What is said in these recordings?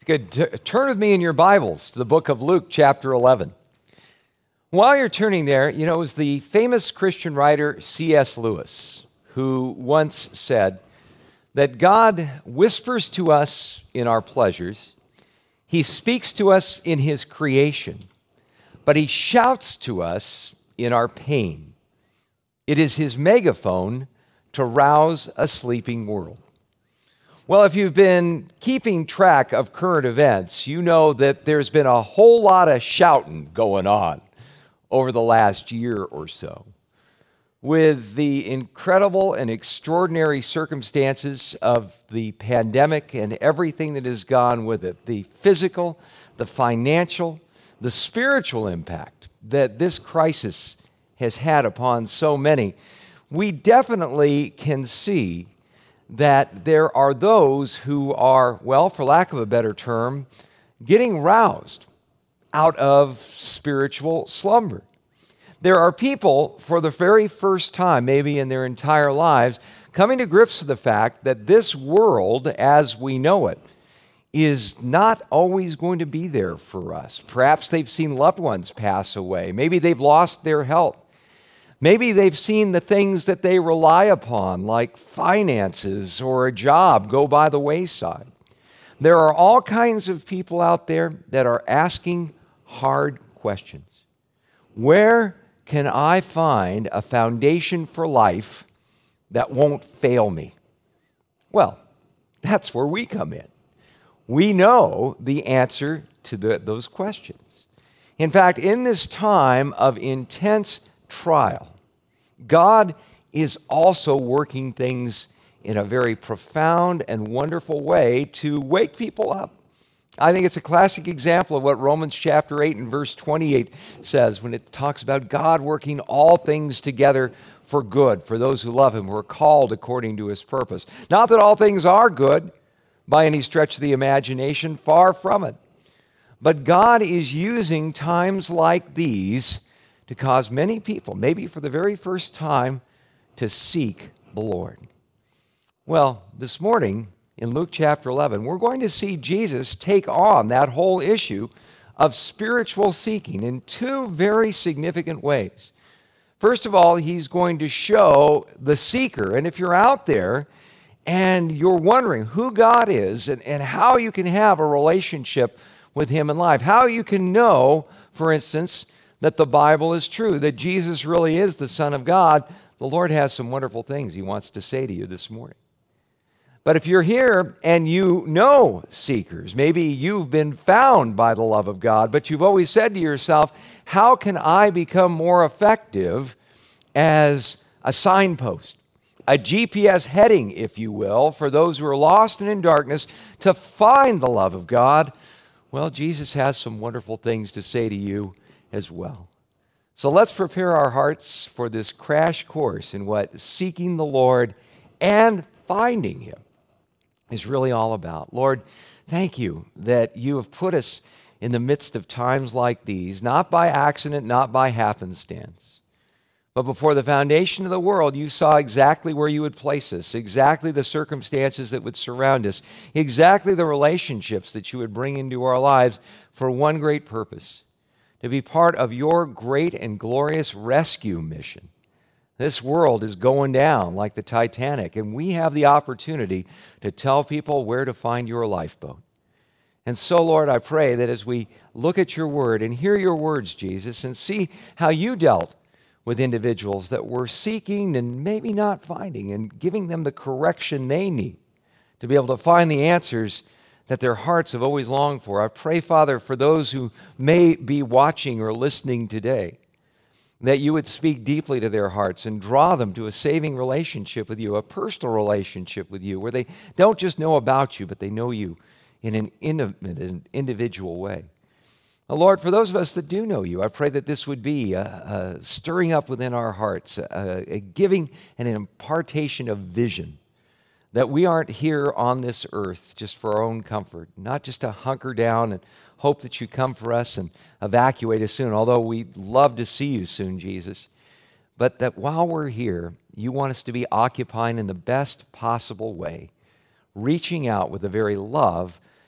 You could turn with me in your Bibles to the book of Luke, chapter 11. While you're turning there, it was the famous Christian writer C.S. Lewis who once said that God whispers to us in our pleasures, He speaks to us in His creation, but He shouts to us in our pain. It is His megaphone to rouse a sleeping world. Well, if you've been keeping track of current events, you know that there's been a whole lot of shouting going on over the last year or so. With the incredible and extraordinary circumstances of the pandemic and everything that has gone with it, the physical, the financial, the spiritual impact that this crisis has had upon so many, we definitely can see that there are those who are, well, for lack of a better term, getting roused out of spiritual slumber. There are people, for the very first time, maybe in their entire lives, coming to grips with the fact that this world, as we know it, is not always going to be there for us. Perhaps they've seen loved ones pass away. Maybe they've lost their health. Maybe they've seen the things that they rely upon, like finances or a job, go by the wayside. There are all kinds of people out there that are asking hard questions. Where can I find a foundation for life that won't fail me? Well, that's where we come in. We know the answer to those questions. In fact, in this time of intense trial, God is also working things in a very profound and wonderful way to wake people up. I think it's a classic example of what Romans chapter 8 and verse 28 says when it talks about God working all things together for good, for those who love Him, who are called according to His purpose. Not that all things are good by any stretch of the imagination, far from it. But God is using times like these to cause many people, maybe for the very first time, to seek the Lord. Well, this morning in Luke chapter 11, we're going to see Jesus take on that whole issue of spiritual seeking in two very significant ways. First of all, He's going to show the seeker, and if you're out there and you're wondering who God is and how you can have a relationship with Him in life, how you can know, for instance, that the Bible is true, that Jesus really is the Son of God, the Lord has some wonderful things He wants to say to you this morning. But if you're here and you know seekers, maybe you've been found by the love of God, but you've always said to yourself, how can I become more effective as a signpost, a GPS heading, if you will, for those who are lost and in darkness to find the love of God? Well, Jesus has some wonderful things to say to you as well. So let's prepare our hearts for this crash course in what seeking the Lord and finding Him is really all about. Lord, thank You that You have put us in the midst of times like these, not by accident, not by happenstance, but before the foundation of the world, You saw exactly where You would place us, exactly the circumstances that would surround us, exactly the relationships that You would bring into our lives for one great purpose: to be part of Your great and glorious rescue mission. This world is going down like the Titanic, and we have the opportunity to tell people where to find Your lifeboat. And so, Lord, I pray that as we look at Your word and hear Your words, Jesus, and see how You dealt with individuals that were seeking and maybe not finding, and giving them the correction they need to be able to find the answers that their hearts have always longed for. I pray, Father, for those who may be watching or listening today, that You would speak deeply to their hearts and draw them to a saving relationship with You, a personal relationship with You, where they don't just know about You, but they know You in an intimate and individual way. Now, Lord, for those of us that do know You, I pray that this would be a stirring up within our hearts, a giving and an impartation of vision, that we aren't here on this earth just for our own comfort, not just to hunker down and hope that You come for us and evacuate us soon, although we'd love to see You soon, Jesus, but that while we're here, You want us to be occupying in the best possible way, reaching out with the very love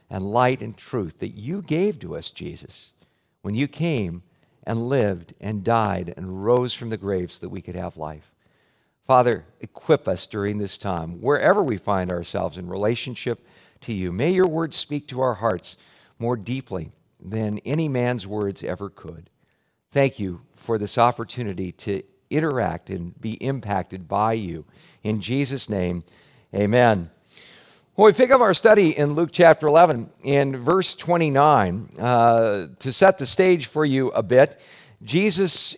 and light and truth that you gave to us, Jesus, when you came and lived and died and rose from the grave so that we could have life. Father, equip us during this time, wherever we find ourselves in relationship to you. May your word speak to our hearts more deeply than any man's words ever could. Thank you for this opportunity to interact and be impacted by you. In Jesus' name, amen. Well, we pick up our study in Luke chapter 11 in verse 29. To set the stage for you a bit, Jesus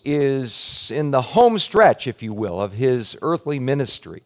is in the home stretch, if you will, of his earthly ministry.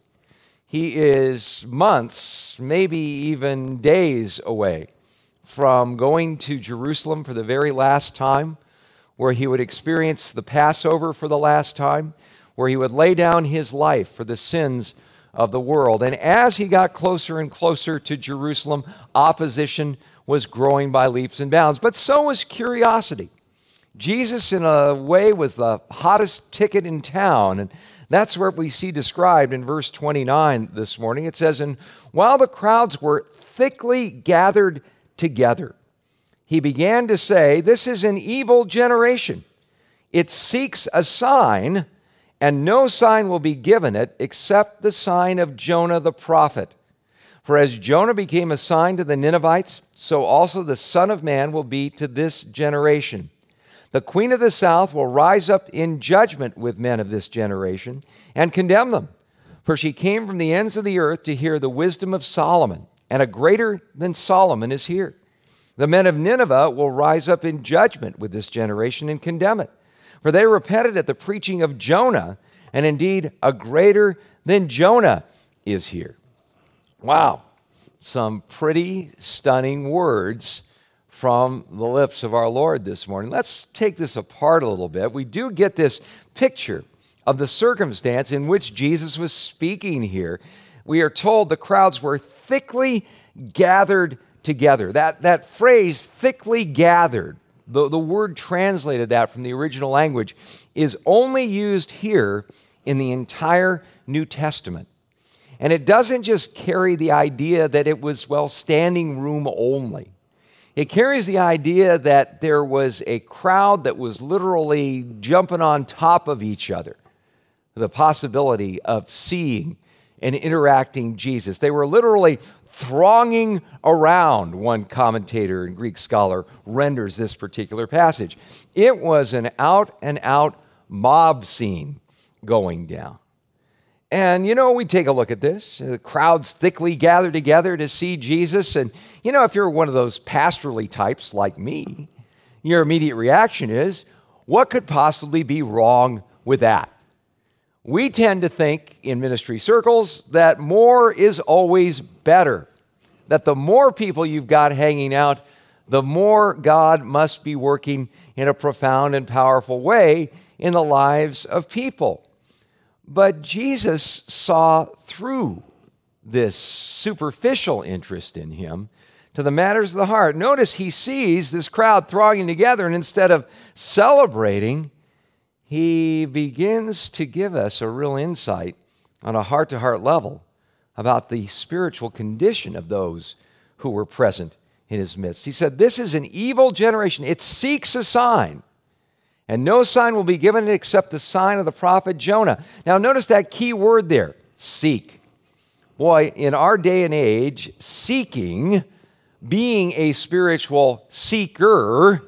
He is months, maybe even days away from going to Jerusalem for the very last time, where he would experience the Passover for the last time, where he would lay down his life for the sins of the world. And as he got closer and closer to Jerusalem, opposition was growing by leaps and bounds, but so was curiosity. Jesus, in a way, was the hottest ticket in town, and that's what we see described in verse 29 this morning. It says, "And while the crowds were thickly gathered together, he began to say, 'This is an evil generation. It seeks a sign, and no sign will be given it except the sign of Jonah the prophet. For as Jonah became a sign to the Ninevites, so also the Son of Man will be to this generation. The queen of the south will rise up in judgment with men of this generation and condemn them. For she came from the ends of the earth to hear the wisdom of Solomon, and a greater than Solomon is here. The men of Nineveh will rise up in judgment with this generation and condemn it. For they repented at the preaching of Jonah, and indeed a greater than Jonah is here.'" Wow, some pretty stunning words from the lips of our Lord this morning. Let's take this apart a little bit. We do get this picture of the circumstance in which Jesus was speaking here. We are told the crowds were thickly gathered together. That phrase, thickly gathered, the word translated that from the original language, is only used here in the entire New Testament. And it doesn't just carry the idea that it was, standing room only. It carries the idea that there was a crowd that was literally jumping on top of each other, the possibility of seeing and interacting Jesus. They were literally thronging around, one commentator and Greek scholar renders this particular passage. It was an out-and-out mob scene going down. And, we take a look at this. The crowds thickly gathered together to see Jesus. And, if you're one of those pastorally types like me, your immediate reaction is, what could possibly be wrong with that? We tend to think in ministry circles that more is always better. That the more people you've got hanging out, the more God must be working in a profound and powerful way in the lives of people. But Jesus saw through this superficial interest in him to the matters of the heart. Notice he sees this crowd thronging together, and instead of celebrating, he begins to give us a real insight on a heart-to-heart level about the spiritual condition of those who were present in his midst. He said, "This is an evil generation. It seeks a sign. And no sign will be given it except the sign of the prophet Jonah." Now notice that key word there, seek. Boy, in our day and age, seeking, being a spiritual seeker,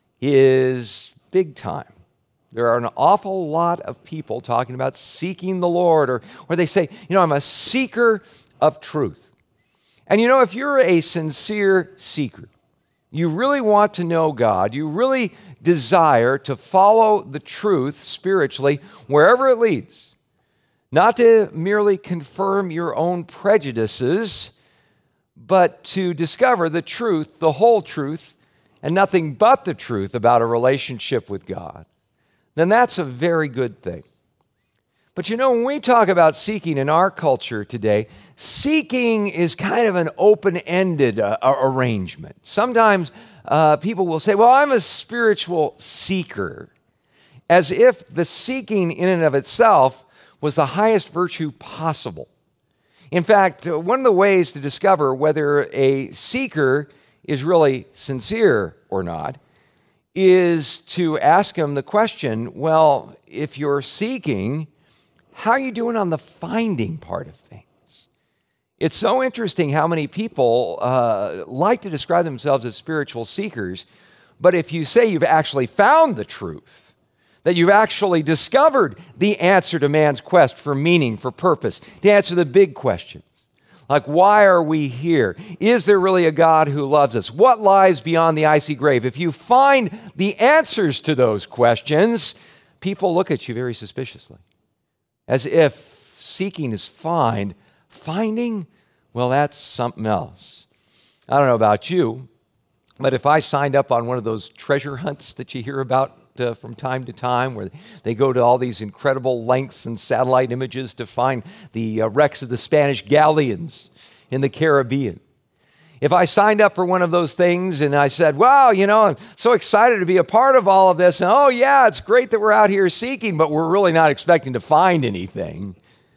is big time. There are an awful lot of people talking about seeking the Lord, or they say, I'm a seeker of truth. And if you're a sincere seeker, you really want to know God, you really desire to follow the truth spiritually wherever it leads, not to merely confirm your own prejudices, but to discover the truth, the whole truth, and nothing but the truth about a relationship with God, then that's a very good thing. But when we talk about seeking in our culture today, seeking is kind of an open-ended arrangement. Sometimes people will say, I'm a spiritual seeker, as if the seeking in and of itself was the highest virtue possible. In fact, one of the ways to discover whether a seeker is really sincere or not is to ask him the question, well, if you're seeking, how are you doing on the finding part of things? It's so interesting how many people like to describe themselves as spiritual seekers, but if you say you've actually found the truth, that you've actually discovered the answer to man's quest for meaning, for purpose, to answer the big questions, like why are we here? Is there really a God who loves us? What lies beyond the icy grave? If you find the answers to those questions, people look at you very suspiciously, as if seeking is finding, well, that's something else. I don't know about you, but if I signed up on one of those treasure hunts that you hear about from time to time, where they go to all these incredible lengths and satellite images to find the wrecks of the Spanish galleons in the Caribbean. If I signed up for one of those things and I said, wow, I'm so excited to be a part of all of this, and oh yeah, it's great that we're out here seeking, but we're really not expecting to find anything,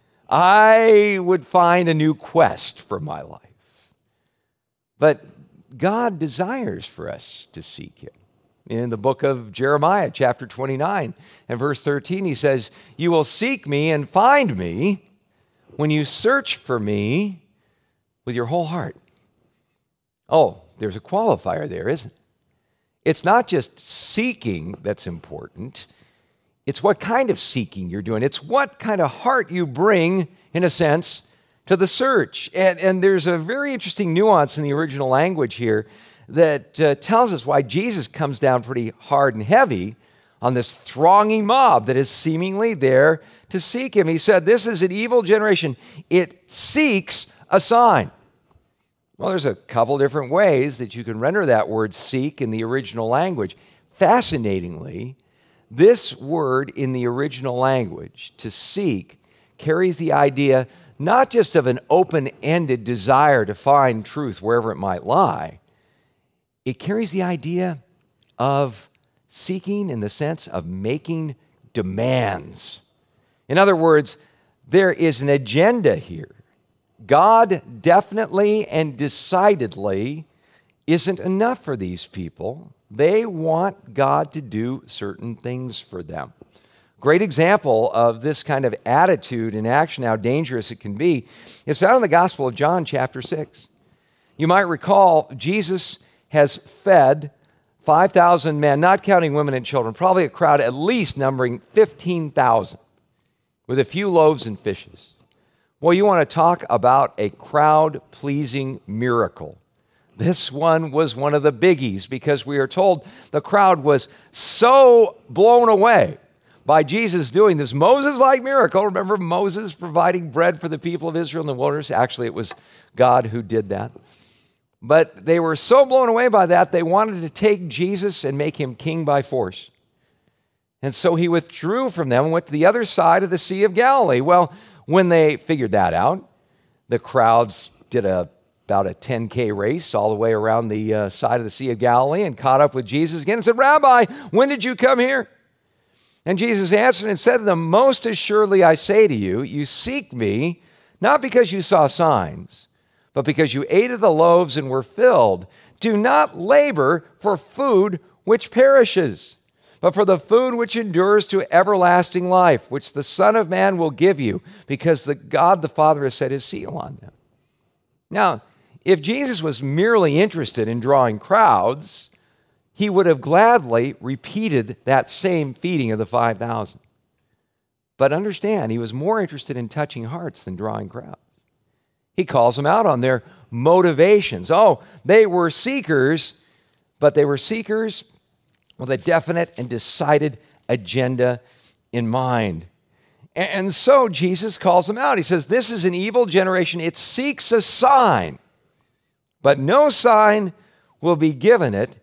I would find a new quest for my life. But God desires for us to seek him. In the book of Jeremiah, chapter 29 and verse 13, he says, you will seek me and find me when you search for me with your whole heart. Oh, there's a qualifier there, isn't it? It's not just seeking that's important. It's what kind of seeking you're doing. It's what kind of heart you bring, in a sense, to the search. And there's a very interesting nuance in the original language here that tells us why Jesus comes down pretty hard and heavy on this thronging mob that is seemingly there to seek him. He said, this is an evil generation. It seeks a sign. Well, there's a couple different ways that you can render that word seek in the original language. Fascinatingly, this word in the original language, to seek, carries the idea not just of an open-ended desire to find truth wherever it might lie. It carries the idea of seeking in the sense of making demands. In other words, there is an agenda here. God definitely and decidedly isn't enough for these people. They want God to do certain things for them. Great example of this kind of attitude and action, how dangerous it can be, is found in the Gospel of John, chapter 6. You might recall Jesus has fed 5,000 men, not counting women and children, probably a crowd at least numbering 15,000, with a few loaves and fishes. Well, you want to talk about a crowd-pleasing miracle. This one was one of the biggies because we are told the crowd was so blown away by Jesus doing this Moses-like miracle. Remember Moses providing bread for the people of Israel in the wilderness? Actually, it was God who did that. But they were so blown away by that, they wanted to take Jesus and make him king by force. And so he withdrew from them and went to the other side of the Sea of Galilee. Well, when they figured that out, the crowds did about a 10K race all the way around the side of the Sea of Galilee and caught up with Jesus again and said, Rabbi, when did you come here? And Jesus answered and said to them, most assuredly I say to you, you seek me not because you saw signs, but because you ate of the loaves and were filled. Do not labor for food which perishes, but for the food which endures to everlasting life, which the Son of Man will give you, because God the Father has set his seal on them. Now, if Jesus was merely interested in drawing crowds, he would have gladly repeated that same feeding of the 5,000. But understand, he was more interested in touching hearts than drawing crowds. He calls them out on their motivations. Oh, they were seekers, but they were seekers with a definite and decided agenda in mind. And so Jesus calls them out. He says, this is an evil generation. It seeks a sign, but no sign will be given it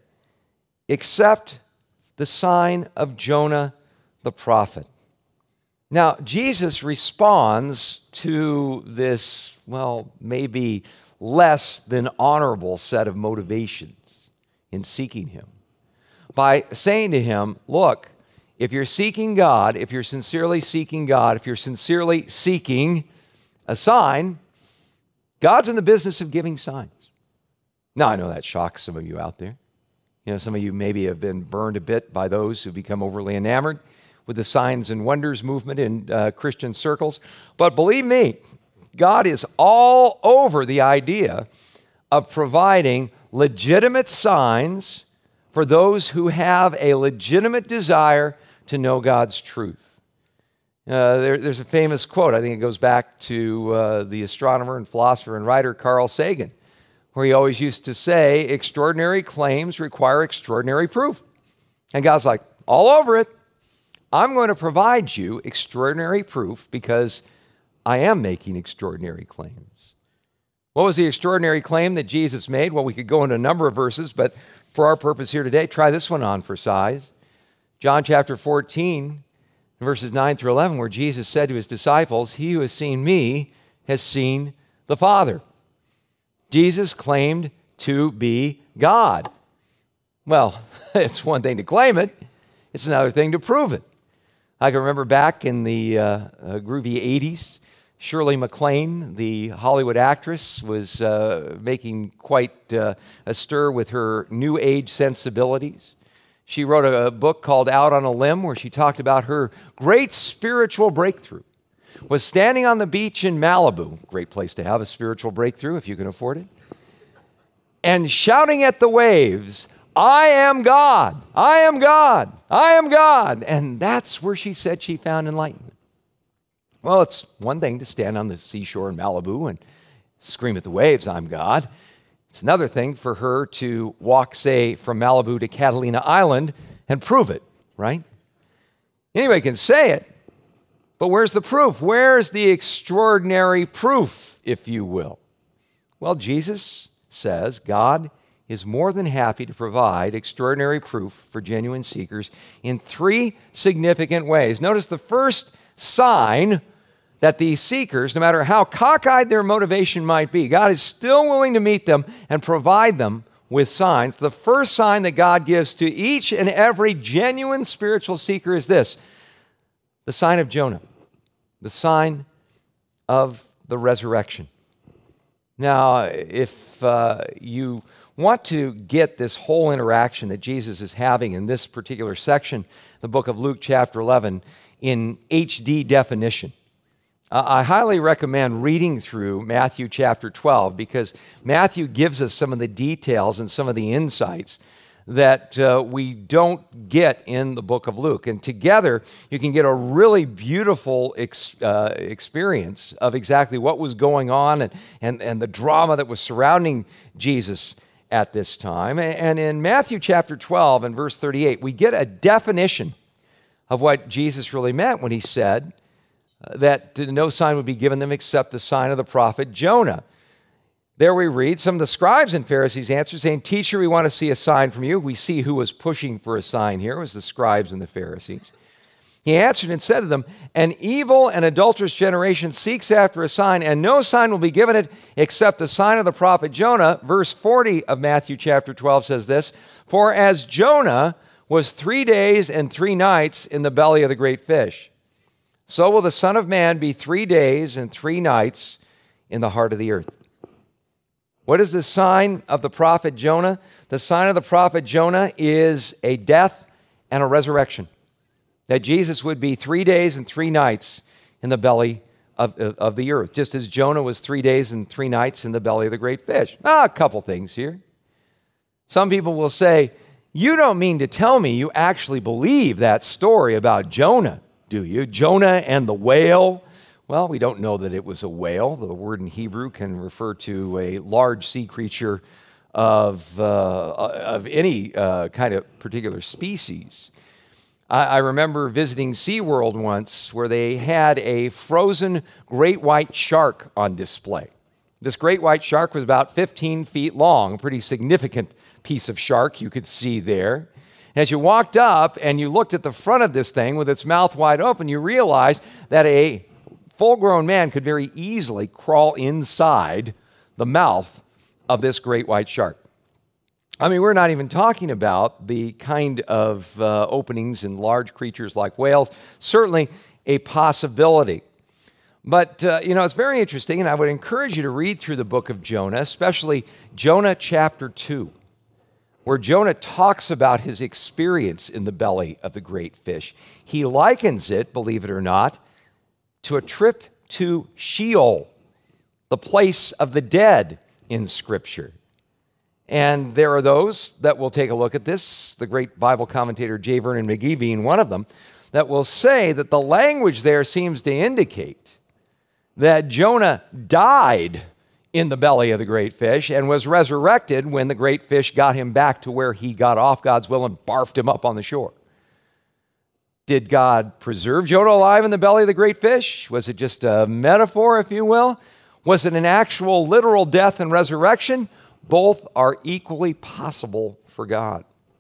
except the sign of Jonah the prophet. Now, Jesus responds to this, well, maybe less than honorable set of motivations in seeking him by saying to him, look, if you're seeking God, if you're sincerely seeking God, if you're sincerely seeking a sign, God's in the business of giving signs. Now, I know that shocks some of you out there. Some of you maybe have been burned a bit by those who become overly enamored with the signs and wonders movement in Christian circles. But believe me, God is all over the idea of providing legitimate signs for those who have a legitimate desire to know God's truth. There's a famous quote, I think it goes back to the astronomer and philosopher and writer Carl Sagan, where he always used to say, extraordinary claims require extraordinary proof. And God's like, all over it. I'm going to provide you extraordinary proof because I am making extraordinary claims. What was the extraordinary claim that Jesus made? Well, we could go into a number of verses, but for our purpose here today, try this one on for size. John chapter 14, verses 9 through 11, where Jesus said to his disciples, he who has seen me has seen the Father. Jesus claimed to be God. Well, it's one thing to claim it. It's another thing to prove it. I can remember back in the groovy 80s, Shirley MacLaine, the Hollywood actress, was making quite a stir with her new age sensibilities. She wrote a book called Out on a Limb, where she talked about her great spiritual breakthrough was standing on the beach in Malibu, great place to have a spiritual breakthrough if you can afford it, and shouting at the waves, I am God, I am God, I am God. And that's where she said she found enlightenment. Well, it's one thing to stand on the seashore in Malibu and scream at the waves, I'm God. It's another thing for her to walk, say, from Malibu to Catalina Island and prove it, right? Anybody can say it, but where's the proof? Where's the extraordinary proof, if you will? Well, Jesus says God is more than happy to provide extraordinary proof for genuine seekers in three significant ways. Notice the first sign that these seekers, no matter how cockeyed their motivation might be, God is still willing to meet them and provide them with signs. The first sign that God gives to each and every genuine spiritual seeker is this: the sign of Jonah, the sign of the resurrection. Now, if you want to get this whole interaction that Jesus is having in this particular section, the book of Luke chapter 11, in HD definition, I highly recommend reading through Matthew chapter 12, because Matthew gives us some of the details and some of the insights that we don't get in the book of Luke. And together, you can get a really beautiful experience of exactly what was going on and the drama that was surrounding Jesus at this time. And in Matthew chapter 12 and verse 38, we get a definition of what Jesus really meant when he said that no sign would be given them except the sign of the prophet Jonah. There we read, some of the scribes and Pharisees answered, saying, Teacher, we want to see a sign from you. We see who was pushing for a sign here. It was the scribes and the Pharisees. He answered and said to them, An evil and adulterous generation seeks after a sign, and no sign will be given it except the sign of the prophet Jonah. Verse 40 of Matthew chapter 12 says this, For as Jonah was 3 days and 3 nights in the belly of the great fish, so will the Son of Man be 3 days and 3 nights in the heart of the earth. What is the sign of the prophet Jonah? The sign of the prophet Jonah is a death and a resurrection. That Jesus would be 3 days and 3 nights in the belly of the earth, just as Jonah was 3 days and 3 nights in the belly of the great fish. A couple things here. Some people will say, you don't mean to tell me you actually believe that story about Jonah, do you? Jonah and the whale? Well, we don't know that it was a whale. The word in Hebrew can refer to a large sea creature of any kind of particular species. I remember visiting SeaWorld once where they had a frozen great white shark on display. This great white shark was about 15 feet long, a pretty significant piece of shark you could see there. And as you walked up and you looked at the front of this thing with its mouth wide open, you realized that a full-grown man could very easily crawl inside the mouth of this great white shark. I mean, we're not even talking about the kind of openings in large creatures like whales. Certainly a possibility. But, it's very interesting, and I would encourage you to read through the book of Jonah, especially Jonah chapter 2, where Jonah talks about his experience in the belly of the great fish. He likens it, believe it or not, to a trip to Sheol, the place of the dead in Scripture. And there are those that will take a look at this, the great Bible commentator J. Vernon McGee being one of them, that will say that the language there seems to indicate that Jonah died in the belly of the great fish and was resurrected when the great fish got him back to where he got off God's will and barfed him up on the shore. Did God preserve Jonah alive in the belly of the great fish? Was it just a metaphor, if you will? Was it an actual literal death and resurrection? Both are equally possible for God.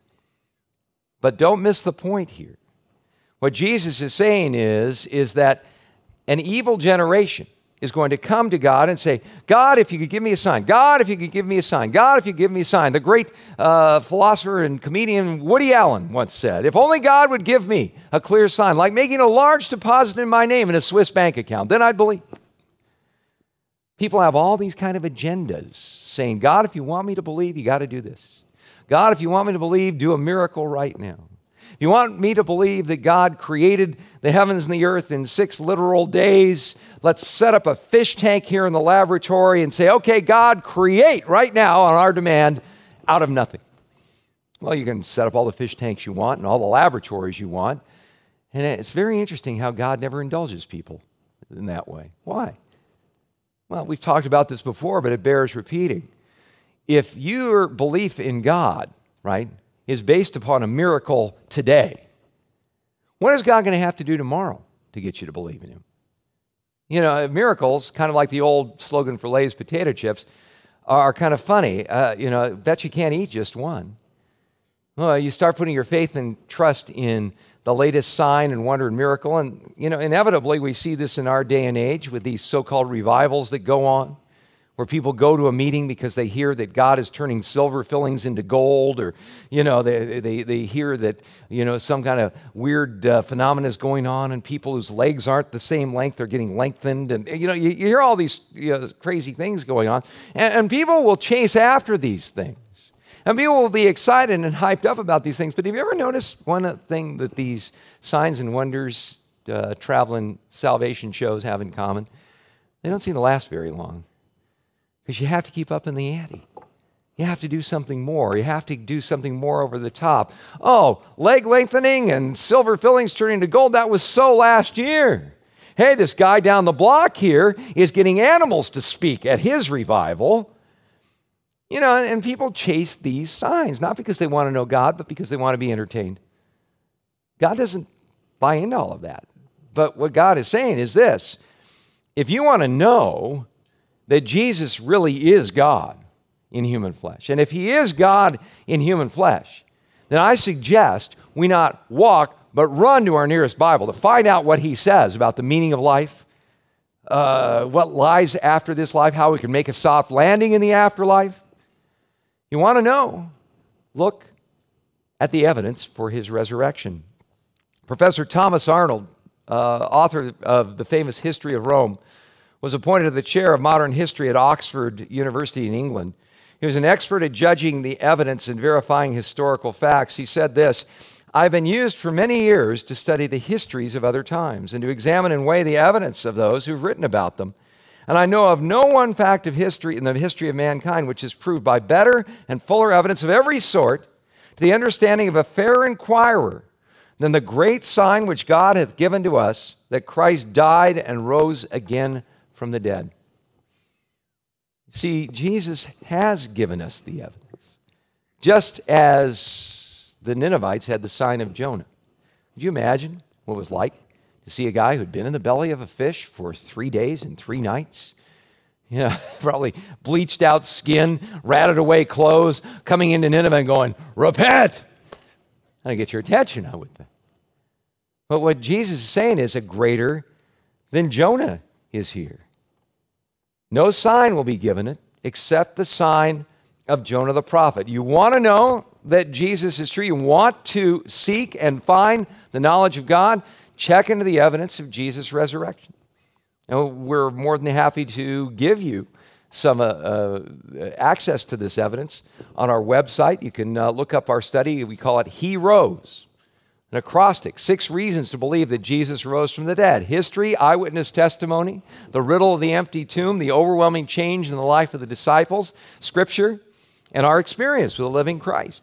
But don't miss the point here. What Jesus is saying is that an evil generation is going to come to God and say, God, if you could give me a sign. God, if you could give me a sign. God, if you could give me a sign. The great philosopher and comedian Woody Allen once said, if only God would give me a clear sign, like making a large deposit in my name in a Swiss bank account, then I'd believe. People have all these kind of agendas saying, God, if you want me to believe, you got to do this. God, if you want me to believe, do a miracle right now. If you want me to believe that God created the heavens and the earth in 6 literal days, let's set up a fish tank here in the laboratory and say, okay, God, create right now on our demand out of nothing. Well, you can set up all the fish tanks you want and all the laboratories you want. And it's very interesting how God never indulges people in that way. Why? Well, we've talked about this before, but it bears repeating. If your belief in God, right, is based upon a miracle today, what is God going to have to do tomorrow to get you to believe in Him? Miracles, kind of like the old slogan for Lay's potato chips, are kind of funny. Bet you can't eat just one. Well, you start putting your faith and trust in the latest sign and wonder and miracle, and, inevitably we see this in our day and age with these so-called revivals that go on, where people go to a meeting because they hear that God is turning silver fillings into gold, or, they hear that, some kind of weird phenomenon is going on, and people whose legs aren't the same length are getting lengthened, and, you hear all these crazy things going on, and people will chase after these things. And people will be excited and hyped up about these things, but have you ever noticed one thing that these signs and wonders, traveling salvation shows have in common? They don't seem to last very long. Because you have to keep up in the ante. You have to do something more. You have to do something more over the top. Oh, leg lengthening and silver fillings turning to gold, that was so last year. Hey, this guy down the block here is getting animals to speak at his revival. And people chase these signs, not because they want to know God, but because they want to be entertained. God doesn't buy into all of that. But what God is saying is this: if you want to know that Jesus really is God in human flesh, and if He is God in human flesh, then I suggest we not walk, but run to our nearest Bible to find out what He says about the meaning of life, what lies after this life, how we can make a soft landing in the afterlife. You want to know? Look at the evidence for His resurrection. Professor Thomas Arnold, author of the famous History of Rome, was appointed to the chair of modern history at Oxford University in England. He was an expert at judging the evidence and verifying historical facts. He said this: I've been used for many years to study the histories of other times and to examine and weigh the evidence of those who've written about them. And I know of no one fact of history in the history of mankind which is proved by better and fuller evidence of every sort to the understanding of a fair inquirer than the great sign which God hath given to us, that Christ died and rose again from the dead. See, Jesus has given us the evidence, just as the Ninevites had the sign of Jonah. Could you imagine what it was like to see a guy who'd been in the belly of a fish for 3 days and 3 nights? Probably bleached out skin, ratted away clothes, coming into Nineveh and going, repent! That'll get your attention, I would think. But what Jesus is saying is a greater than Jonah is here. No sign will be given it except the sign of Jonah the prophet. You want to know that Jesus is true? You want to seek and find the knowledge of God? Check into the evidence of Jesus' resurrection. And we're more than happy to give you some access to this evidence on our website. You can look up our study. We call it He Rose, an acrostic, 6 reasons to believe that Jesus rose from the dead. History, eyewitness testimony, the riddle of the empty tomb, the overwhelming change in the life of the disciples, Scripture, and our experience with the living Christ.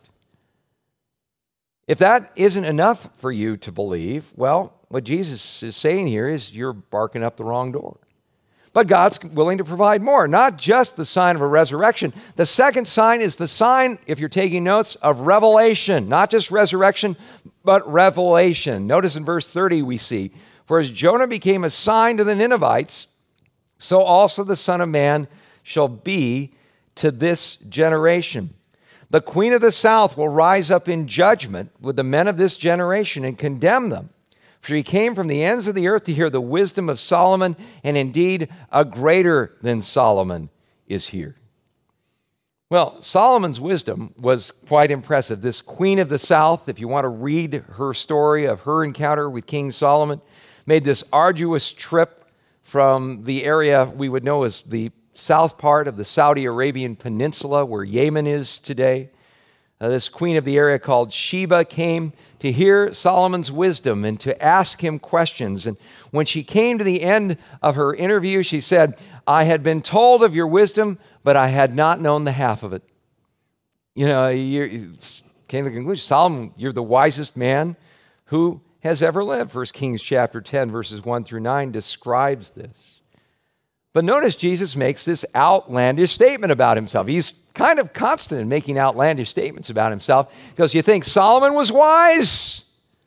If that isn't enough for you to believe, well, what Jesus is saying here is you're barking up the wrong door. But God's willing to provide more, not just the sign of a resurrection. The second sign is the sign, if you're taking notes, of revelation. Not just resurrection, but revelation. Notice in verse 30 we see, "For as Jonah became a sign to the Ninevites, so also the Son of Man shall be to this generation. The queen of the south will rise up in judgment with the men of this generation and condemn them. For he came from the ends of the earth to hear the wisdom of Solomon, and indeed a greater than Solomon is here." Well, Solomon's wisdom was quite impressive. This queen of the south, if you want to read her story of her encounter with King Solomon, made this arduous trip from the area we would know as the south part of the Saudi Arabian Peninsula, where Yemen is today. This queen of the area called Sheba came to hear Solomon's wisdom and to ask him questions. And when she came to the end of her interview, she said, "I had been told of your wisdom, but I had not known the half of it." You know, you came to the conclusion, Solomon, you're the wisest man who has ever lived. 1 Kings chapter 10, verses 1 through 9 describes this. But notice Jesus makes this outlandish statement about himself. He's kind of constant in making outlandish statements about himself because you think Solomon was wise.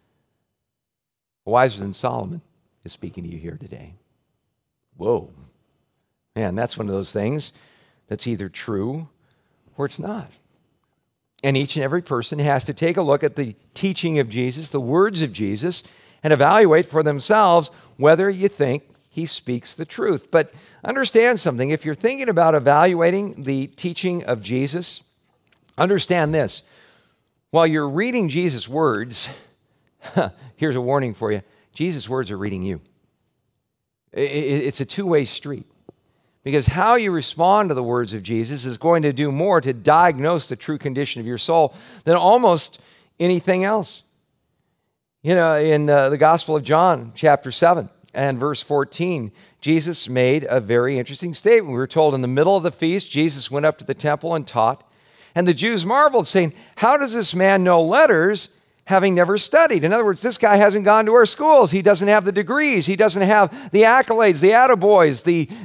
Wiser than Solomon is speaking to you here today. Whoa. Man, that's one of those things that's either true or it's not. And each and every person has to take a look at the teaching of Jesus, the words of Jesus, and evaluate for themselves whether you think he speaks the truth. But understand something. If you're thinking about evaluating the teaching of Jesus, understand this. While you're reading Jesus' words, here's a warning for you. Jesus' words are reading you. It's a two-way street. Because how you respond to the words of Jesus is going to do more to diagnose the true condition of your soul than almost anything else. You know, in the Gospel of John, chapter 7, and verse 14, Jesus made a very interesting statement. We were told in the middle of the feast, Jesus went up to the temple and taught. And the Jews marveled, saying, "How does this man know letters, having never studied?" In other words, this guy hasn't gone to our schools. He doesn't have the degrees. He doesn't have the accolades, the attaboys,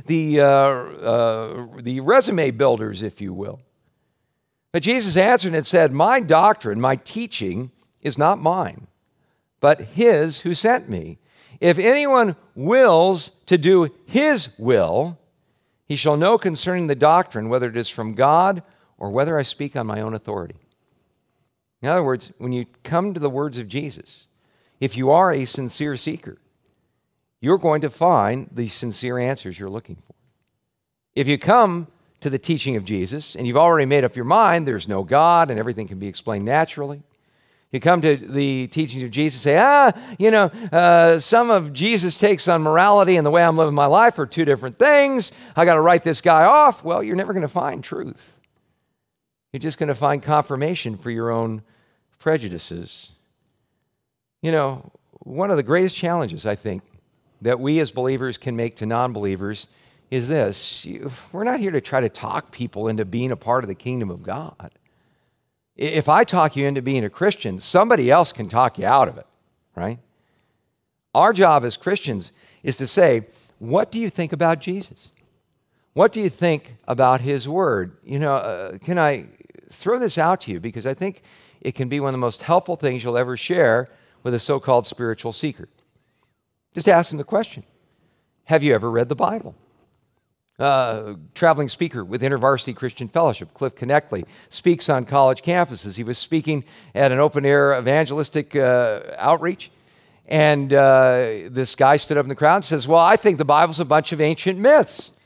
the resume builders, if you will. But Jesus answered and said, "My doctrine, my teaching is not mine, but his who sent me. If anyone wills to do his will, he shall know concerning the doctrine whether it is from God or whether I speak on my own authority." In other words, when you come to the words of Jesus, if you are a sincere seeker, you're going to find the sincere answers you're looking for. If you come to the teaching of Jesus and you've already made up your mind, there's no God and everything can be explained naturally, you come to the teachings of Jesus and say, some of Jesus' takes on morality and the way I'm living my life are two different things. I got to write this guy off. Well, you're never going to find truth. You're just going to find confirmation for your own prejudices. You know, one of the greatest challenges, I think, that we as believers can make to non-believers is this. We're not here to try to talk people into being a part of the kingdom of God. If I talk you into being a Christian, somebody else can talk you out of it, right? Our job as Christians is to say, what do you think about Jesus? What do you think about his word? Can I throw this out to you? Because I think it can be one of the most helpful things you'll ever share with a so-called spiritual seeker. Just ask them the question. Have you ever read the Bible? Traveling speaker with InterVarsity Christian Fellowship, Cliff Connectley, speaks on college campuses. He was speaking at an open-air evangelistic outreach, and this guy stood up in the crowd and says, "Well, I think the Bible's a bunch of ancient myths."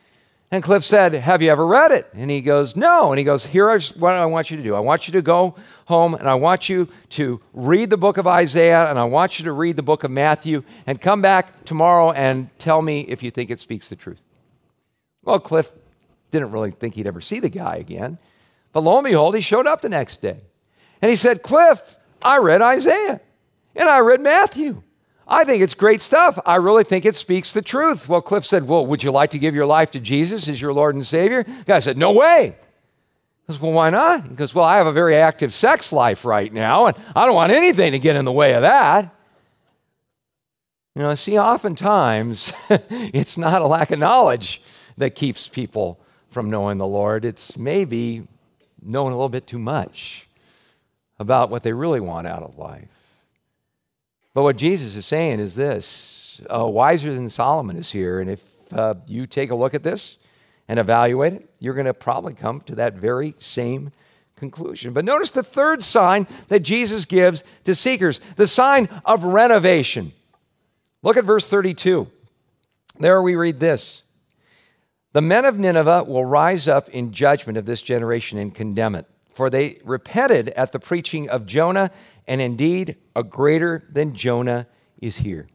And Cliff said, have you ever read it? And he goes, no. And he goes, here's what I want you to do. I want you to go home and I want you to read the book of Isaiah and I want you to read the book of Matthew and come back tomorrow and tell me if you think it speaks the truth. Well, Cliff didn't really think he'd ever see the guy again. But lo and behold, he showed up the next day. And he said, Cliff, I read Isaiah and I read Matthew. I think it's great stuff. I really think it speaks the truth. Well, Cliff said, well, would you like to give your life to Jesus as your Lord and Savior? The guy said, no way. He goes, well, why not? He goes, well, I have a very active sex life right now, and I don't want anything to get in the way of that. You know, see, oftentimes, it's not a lack of knowledge that keeps people from knowing the Lord. It's maybe knowing a little bit too much about what they really want out of life. But what Jesus is saying is this, wiser than Solomon is here, and if you take a look at this and evaluate it, you're going to probably come to that very same conclusion. But notice the third sign that Jesus gives to seekers, the sign of renovation. Look at verse 32. There we read this. The men of Nineveh will rise up in judgment of this generation and condemn it, for they repented at the preaching of Jonah, and indeed a greater than Jonah is here.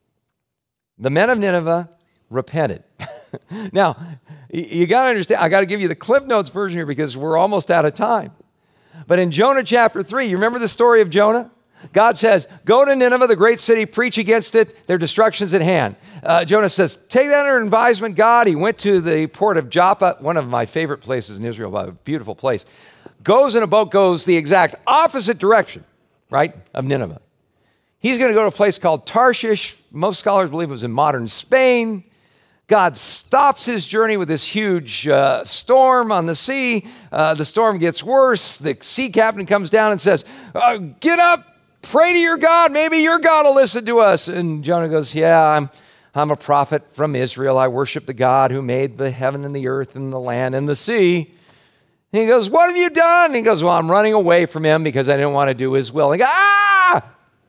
The men of Nineveh repented. Now, you got to understand, I got to give you the Cliff Notes version here because we're almost out of time. But in Jonah chapter 3, you remember the story of Jonah? God says, go to Nineveh, the great city, preach against it, their destruction's at hand. Jonah says, take that under advisement, God. He went to the port of Joppa, one of my favorite places in Israel, a beautiful place. Goes in a boat, goes the exact opposite direction, right, of Nineveh. He's going to go to a place called Tarshish. Most scholars believe it was in modern Spain. God stops his journey with this huge storm on the sea. The storm gets worse. The sea captain comes down and says, get up, pray to your God. Maybe your God will listen to us. And Jonah goes, yeah, I'm a prophet from Israel. I worship the God who made the heaven and the earth and the land and the sea. And he goes, what have you done? And he goes, well, I'm running away from him because I didn't want to do his will. And he goes, ah!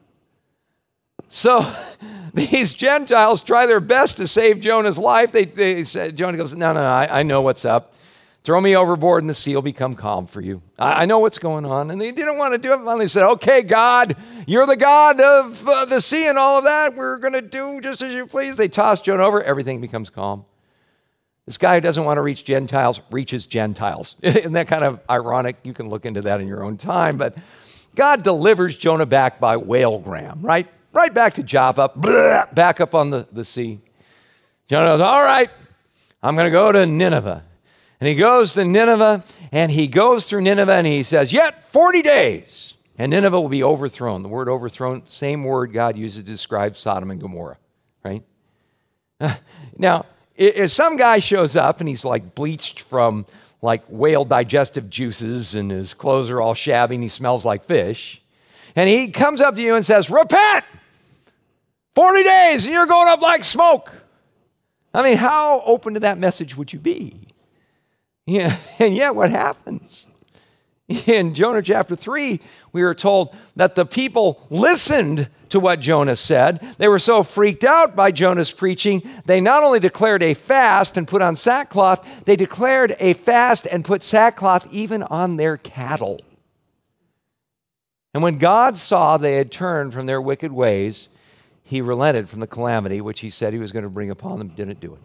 So these Gentiles try their best to save Jonah's life. They said, Jonah goes, no, I know what's up. Throw me overboard and the sea will become calm for you. I know what's going on. And they didn't want to do it. Finally, they said, okay, God, you're the God of the sea and all of that. We're going to do just as you please. They toss Jonah over. Everything becomes calm. This guy who doesn't want to reach Gentiles reaches Gentiles. Isn't that kind of ironic? You can look into that in your own time. But God delivers Jonah back by whalegram, right? Right back to Joppa, back up on the sea. Jonah goes, all right, I'm going to go to Nineveh. And he goes to Nineveh, and he goes through Nineveh, and he says, yet 40 days, and Nineveh will be overthrown. The word overthrown, same word God uses to describe Sodom and Gomorrah, right? Now, if some guy shows up, and he's like bleached from like whale digestive juices, and his clothes are all shabby, and he smells like fish, and he comes up to you and says, repent! 40 days, and you're going up like smoke. I mean, how open to that message would you be? Yeah, and yet what happens? In Jonah chapter 3, we are told that the people listened to what Jonah said. They were so freaked out by Jonah's preaching, they not only declared a fast and put on sackcloth, they declared a fast and put sackcloth even on their cattle. And when God saw they had turned from their wicked ways, he relented from the calamity which he said he was going to bring upon them, didn't do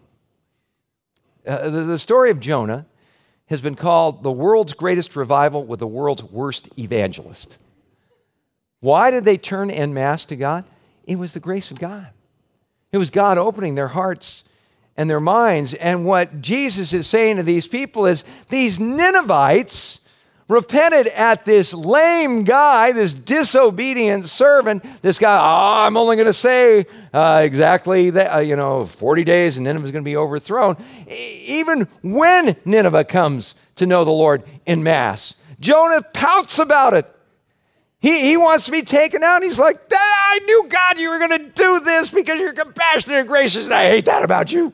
it. The story of Jonah has been called the world's greatest revival with the world's worst evangelist. Why did they turn en masse to God? It was the grace of God. It was God opening their hearts and their minds. And what Jesus is saying to these people is, these Ninevites repented at this lame guy, this disobedient servant, this guy, I'm only going to say exactly that, 40 days and Nineveh is going to be overthrown. Even when Nineveh comes to know the Lord in mass, Jonah pouts about it. He wants to be taken out. He's like, I knew, God, you were going to do this because you're compassionate and gracious, and I hate that about you.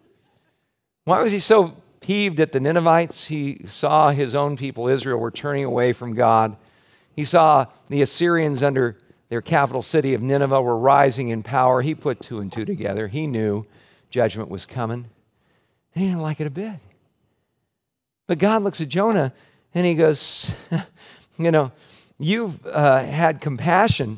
Why was he so peeved at the Ninevites? He saw his own people, Israel, were turning away from God. He saw the Assyrians under their capital city of Nineveh were rising in power. He put two and two together. He knew judgment was coming. And he didn't like it a bit. But God looks at Jonah and he goes, you've had compassion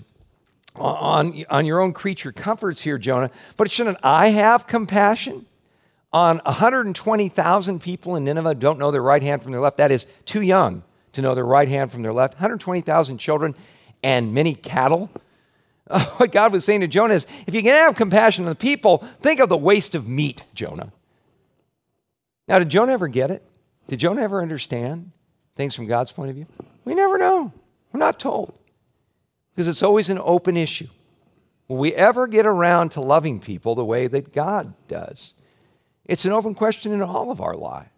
on your own creature comforts here, Jonah, but shouldn't I have compassion on 120,000 people in Nineveh who don't know their right hand from their left? That is too young to know their right hand from their left. 120,000 children and many cattle. What God was saying to Jonah is, if you can have compassion on the people, think of the waste of meat, Jonah. Now, did Jonah ever get it? Did Jonah ever understand things from God's point of view? We never know. We're not told. Because it's always an open issue. Will we ever get around to loving people the way that God does? It's an open question in all of our lives.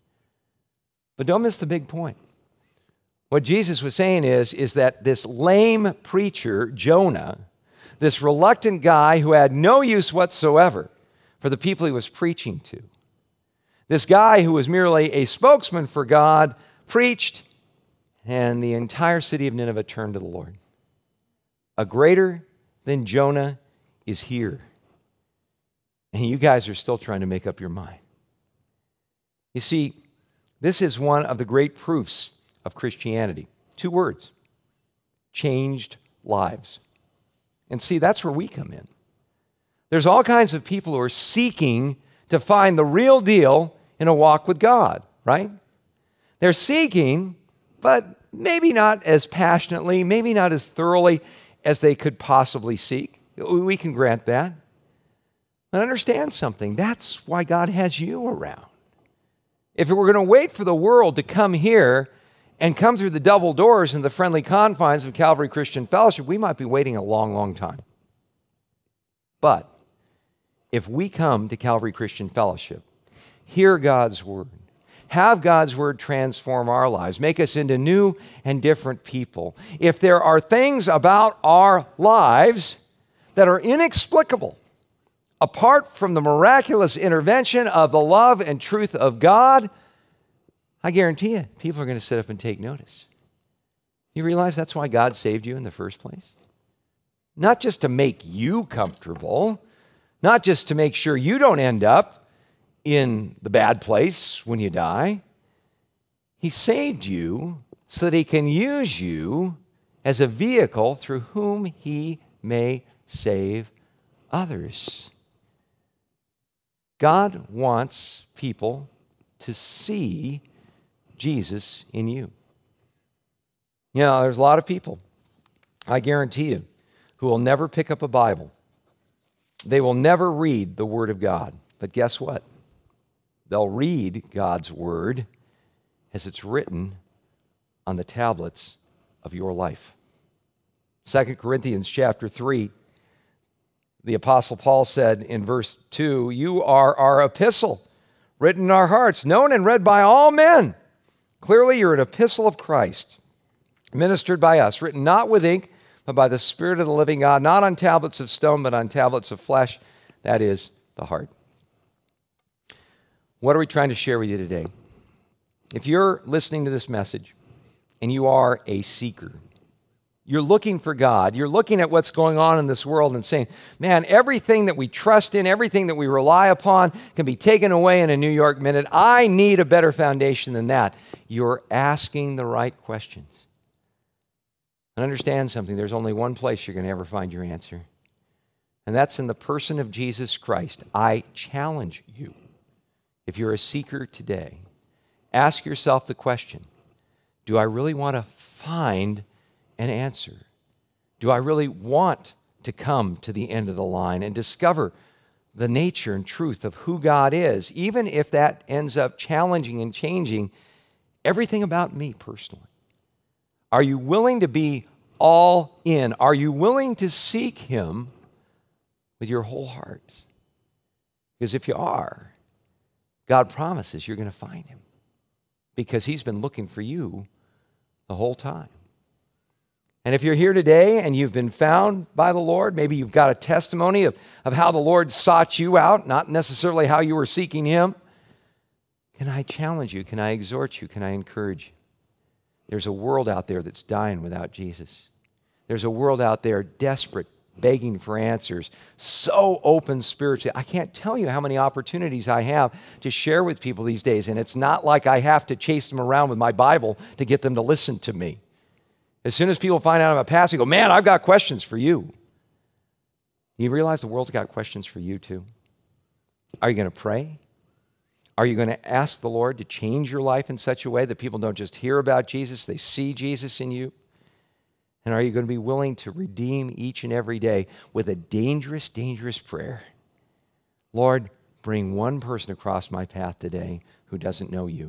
But don't miss the big point. What Jesus was saying is that this lame preacher, Jonah, this reluctant guy who had no use whatsoever for the people he was preaching to, this guy who was merely a spokesman for God, preached, and the entire city of Nineveh turned to the Lord. A greater than Jonah is here. And you guys are still trying to make up your mind. You see, this is one of the great proofs of Christianity. 2 words: changed lives. And see, that's where we come in. There's all kinds of people who are seeking to find the real deal in a walk with God, right? They're seeking, but maybe not as passionately, maybe not as thoroughly as they could possibly seek. We can grant that. But understand something. That's why God has you around. If we're going to wait for the world to come here and come through the double doors and the friendly confines of Calvary Christian Fellowship, we might be waiting a long, long time. But if we come to Calvary Christian Fellowship, hear God's word, have God's word transform our lives, make us into new and different people. If there are things about our lives that are inexplicable, apart from the miraculous intervention of the love and truth of God, I guarantee you, people are going to sit up and take notice. You realize that's why God saved you in the first place? Not just to make you comfortable, not just to make sure you don't end up in the bad place when you die. He saved you so that he can use you as a vehicle through whom he may save others. God wants people to see Jesus in you. You know, there's a lot of people, I guarantee you, who will never pick up a Bible. They will never read the Word of God. But guess what? They'll read God's Word as it's written on the tablets of your life. 2 Corinthians chapter 3, the Apostle Paul said in verse 2, "You are our epistle, written in our hearts, known and read by all men. Clearly, you're an epistle of Christ, ministered by us, written not with ink, but by the Spirit of the living God, not on tablets of stone, but on tablets of flesh," that is, the heart. What are we trying to share with you today? If you're listening to this message and you are a seeker, you're looking for God, you're looking at what's going on in this world and saying, man, everything that we trust in, everything that we rely upon can be taken away in a New York minute. I need a better foundation than that. You're asking the right questions. And understand something, there's only one place you're going to ever find your answer. And that's in the person of Jesus Christ. I challenge you. If you're a seeker today, ask yourself the question, do I really want to find an answer? Do I really want to come to the end of the line and discover the nature and truth of who God is, even if that ends up challenging and changing everything about me personally? Are you willing to be all in? Are you willing to seek him with your whole heart? Because if you are, God promises you're going to find him, because he's been looking for you the whole time. And if you're here today and you've been found by the Lord, maybe you've got a testimony of how the Lord sought you out, not necessarily how you were seeking him, can I challenge you? Can I exhort you? Can I encourage you? There's a world out there that's dying without Jesus. There's a world out there desperate begging for answers, so open spiritually. I can't tell you how many opportunities I have to share with people these days, and it's not like I have to chase them around with my Bible to get them to listen to me. As soon as people find out I'm a pastor, they go, man, I've got questions for you. You realize the world's got questions for you too? Are you going to pray? Are you going to ask the Lord to change your life in such a way that people don't just hear about Jesus, they see Jesus in you? And are you going to be willing to redeem each and every day with a dangerous, dangerous prayer? Lord, bring one person across my path today who doesn't know you,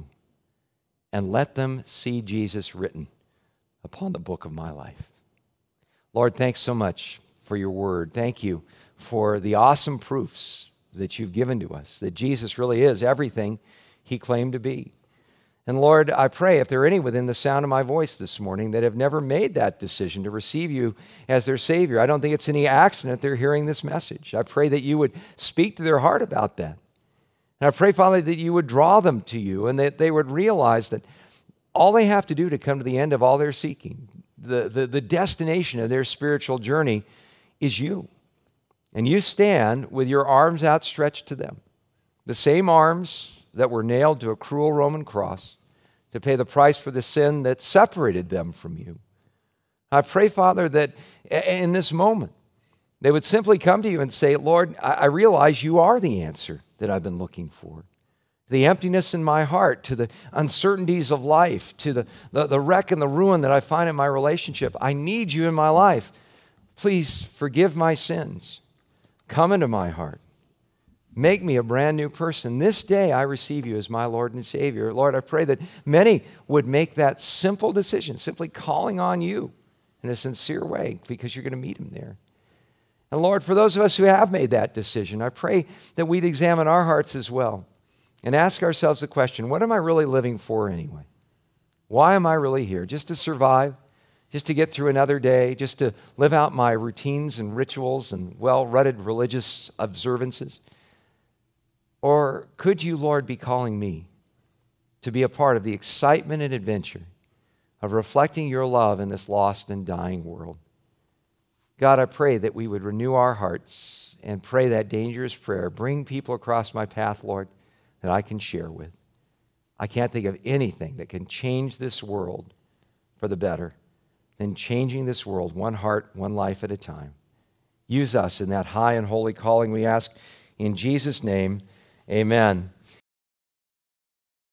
and let them see Jesus written upon the book of my life. Lord, thanks so much for your word. Thank you for the awesome proofs that you've given to us, that Jesus really is everything he claimed to be. And Lord, I pray if there are any within the sound of my voice this morning that have never made that decision to receive you as their Savior, I don't think it's any accident they're hearing this message. I pray that you would speak to their heart about that. And I pray, Father, that you would draw them to you and that they would realize that all they have to do to come to the end of all their seeking, the destination of their spiritual journey, is you. And you stand with your arms outstretched to them, the same arms that were nailed to a cruel Roman cross to pay the price for the sin that separated them from you. I pray, Father, that in this moment, they would simply come to you and say, Lord, I realize you are the answer that I've been looking for. The emptiness in my heart, to the uncertainties of life, to the wreck and the ruin that I find in my relationship. I need you in my life. Please forgive my sins. Come into my heart. Make me a brand new person. This day I receive you as my Lord and Savior. Lord, I pray that many would make that simple decision, simply calling on you in a sincere way, because you're going to meet them there. And Lord, for those of us who have made that decision, I pray that we'd examine our hearts as well and ask ourselves the question, what am I really living for anyway? Why am I really here? Just to survive? Just to get through another day? Just to live out my routines and rituals and well-rutted religious observances? Or could you, Lord, be calling me to be a part of the excitement and adventure of reflecting your love in this lost and dying world? God, I pray that we would renew our hearts and pray that dangerous prayer. Bring people across my path, Lord, that I can share with. I can't think of anything that can change this world for the better than changing this world one heart, one life at a time. Use us in that high and holy calling, we ask in Jesus' name. Amen.